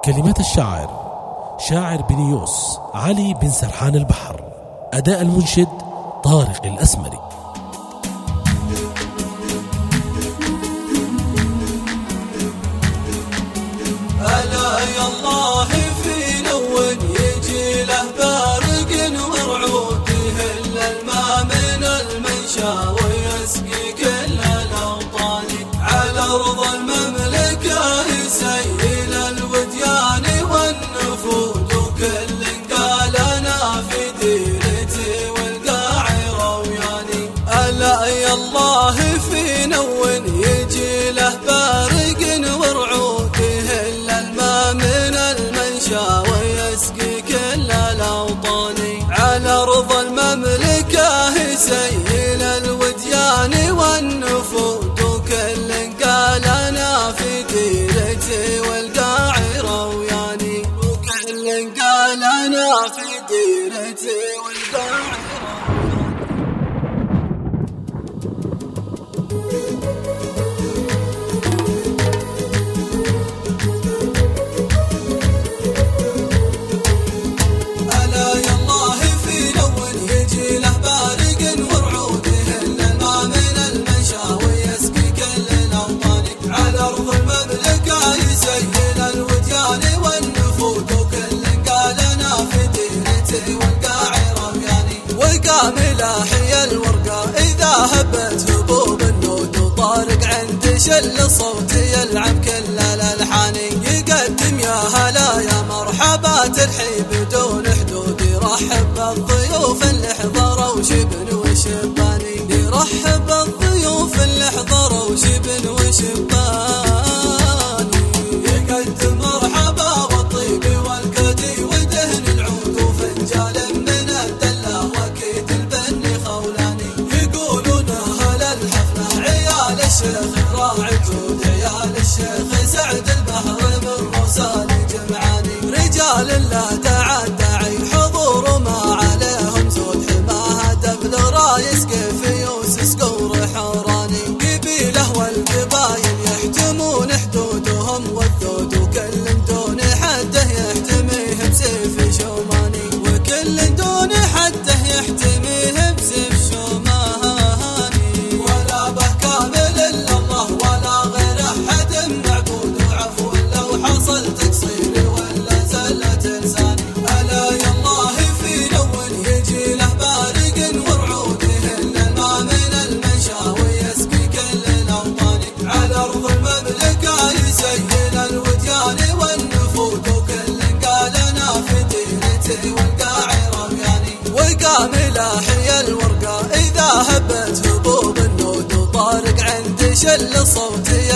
كلمات الشاعر شاعر بنيوس علي بن سرحان البحر. أداء المنشد طارق الأسمري. ألا يا الله في لون يجي له بارق ورعود يهل الماء من المنشا ويسقي كل الأوطان على أرض المملكة يسيل الوديان والنفود وكل قال أنا في ديرتي والقاع روياني. ألا يا الله في لون يجي له بارق ورعود يهل الماء من المنشا ويسقي كل الأوطان على أرض المملكة يسيل الوديان والنفود وكل قال أنا في ديرتي والقاع روياني وكل قال أنا في ديرتي والقاع ملاحي الورقة إذا هبت هبوب النود وطارق عند شل صوتي يلعب كل الألحان يقدم يا هلا يا مرحبا ترحيب بدون حدود يرحب بالضيوف اللي حضروا شبن وشباني يرحب بالضيوف اللي حضروا شبن وشباني يقدم مرحبا والطيب والكدي ودهن العود وفنجال من الدلة وكيد الشيخ راعي جود عيال الشيخ سعد البحر من روساني جمعاني رجال لا تعدعي حضور ما عليهم زود حماها دبل رايس كيف يوسس قور حوراني قبيله والقبايل يحتمون حدودهم والذود وكل دون حده يحتميه بسيف شوماني وكل دون حده يحتميه بسيف شوماني ولا به كامل ولا غير أحد معبود وعفو لو حصل تقصير ولا زلة لساني. ألا يا الله في لون يجي له بارق ورعود يهل الماء من المنشا ويسقي كل الأوطان على أرض المملكة يسيل الوديان والنفود وكل قال أنا في ديرتي والقاع روياني وقام لاحي الورقة إذا هبت هبوب النود وطارق عند شل صوتي